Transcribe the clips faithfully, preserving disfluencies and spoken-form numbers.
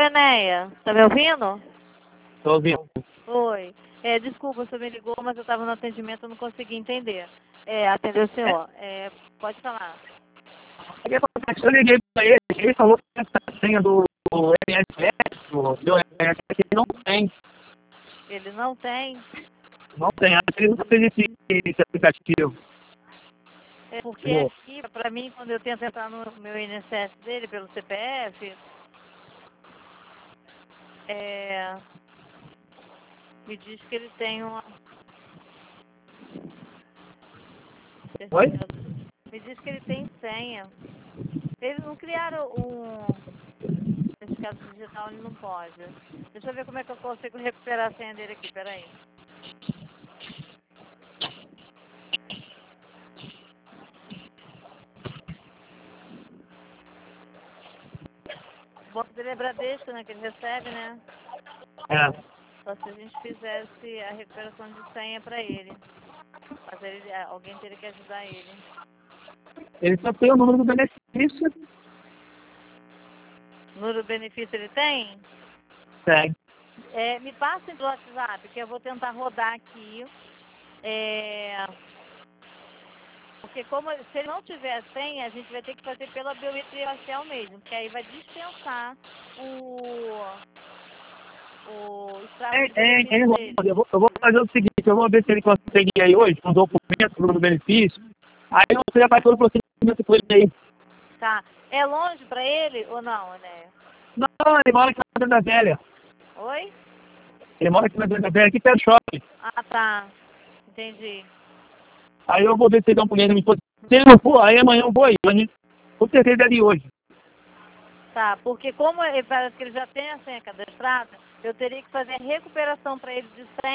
Enéia, tá me ouvindo? Tô ouvindo. Oi. É, desculpa, você me ligou, mas eu estava no atendimento e não consegui entender. É, atendeu o senhor. É, pode falar. Eu liguei pra ele, ele falou que essa senha do M S S, do do M S S, ele não tem. Ele não tem? Não tem, acho que ele nunca fez esse, esse aplicativo. É porque Entendeu? aqui, para mim, quando eu tento entrar no meu I N S S dele pelo C P F, é, me diz que ele tem uma... Oi? Me diz que ele tem senha. Eles não criaram um... Nesse caso digital, ele não pode. Deixa eu ver como é que eu consigo recuperar a senha dele aqui, peraí. O banco dele é Bradesco, né? Que ele recebe, né? É. Só se a gente fizesse a recuperação de senha pra ele. Mas ele, alguém teria que ajudar ele. Ele só tem o número do benefício. Número do benefício ele tem? Tem. É, me passem pelo WhatsApp, que eu vou tentar rodar aqui. É, porque como se ele não tiver senha, a gente vai ter que fazer pela biometria facial mesmo, porque aí vai dispensar o, o extrato É, de é, é, benefício dele. eu, vou, eu vou fazer o seguinte, eu vou ver se ele consegue aí hoje, um documento sobre o benefício. Aí você já faz todo o procedimento com ele aí. Tá. É longe pra ele ou não, né? Não, ele mora aqui na Venda Velha. Oi? Ele mora aqui na Venda Velha, aqui perto do shopping. Ah, tá. Entendi. Aí eu vou ver se ele dá um pulinho na minha esposa. Se ele não for, aí amanhã eu vou aí. Mas com certeza ele hoje. Tá, porque como ele parece que ele já tem a senha cadastrada, eu teria que fazer a recuperação para ele de senha.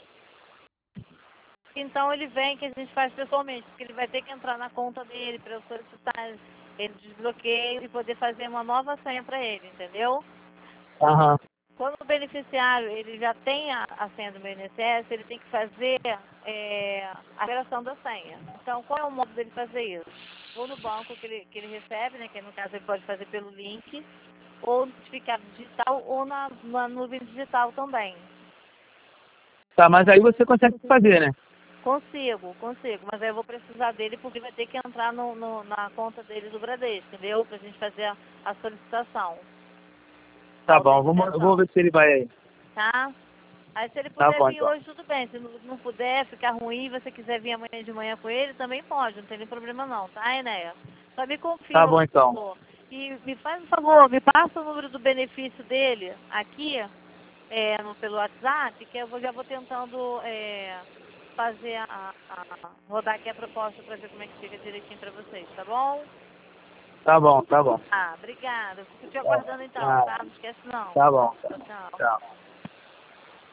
Então ele vem que a gente faz pessoalmente, porque ele vai ter que entrar na conta dele para eu solicitar ele desbloqueio e poder fazer uma nova senha para ele, entendeu? Aham. Quando o beneficiário ele já tem a, a senha do meu I N S S, ele tem que fazer é, a recuperação da senha. Então, qual é o modo dele fazer isso? Ou no banco que ele, que ele recebe, né, que no caso ele pode fazer pelo link, ou no certificado digital, ou na, na nuvem digital também. Tá, mas aí você consegue fazer, né? Consigo, consigo, mas aí eu vou precisar dele porque vai ter que entrar no, no, na conta dele do Bradesco, entendeu? Pra gente fazer a, a solicitação. Tá bom, vou, eu vou ver se ele vai aí. Tá? Aí se ele Tá puder bom, vir então. hoje, tudo bem. Se não, não puder ficar ruim e você quiser vir amanhã de manhã com ele, também pode, não tem nenhum problema não, tá, Enéia? Só me Tá confirma, bom, por então. favor. E me faz um favor, me passa o número do benefício dele aqui, é, no, pelo WhatsApp, que eu vou- já vou tentando é, fazer a, a- rodar aqui a proposta para ver como é que fica direitinho para vocês, tá bom? Tá bom, tá bom. Ah, obrigada. Eu fico te Tá, aguardando então, tá, tá? Não esquece não. tá bom. Tchau, tchau. Tchau.